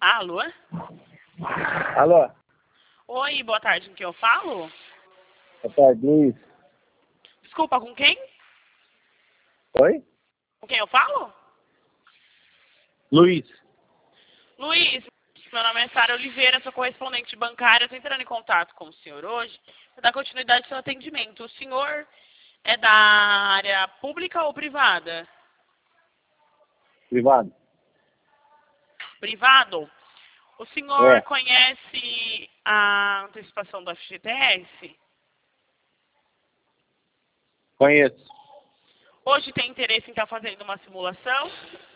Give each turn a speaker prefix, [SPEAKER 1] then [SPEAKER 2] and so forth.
[SPEAKER 1] Alô?
[SPEAKER 2] Alô?
[SPEAKER 1] Oi, boa tarde, com quem eu falo?
[SPEAKER 2] Boa tarde, Luiz.
[SPEAKER 1] Desculpa, com quem?
[SPEAKER 2] Oi?
[SPEAKER 1] Com quem eu falo?
[SPEAKER 2] Luiz.
[SPEAKER 1] Luiz, meu nome é Sara Oliveira, sou correspondente bancária, estou entrando em contato com o senhor hoje para dar continuidade ao seu atendimento. O senhor é da área pública ou privada?
[SPEAKER 2] Privado.
[SPEAKER 1] Privado? O senhor
[SPEAKER 2] É.
[SPEAKER 1] conhece a antecipação do FGTS?
[SPEAKER 2] Conheço.
[SPEAKER 1] Hoje tem interesse em estar fazendo uma simulação?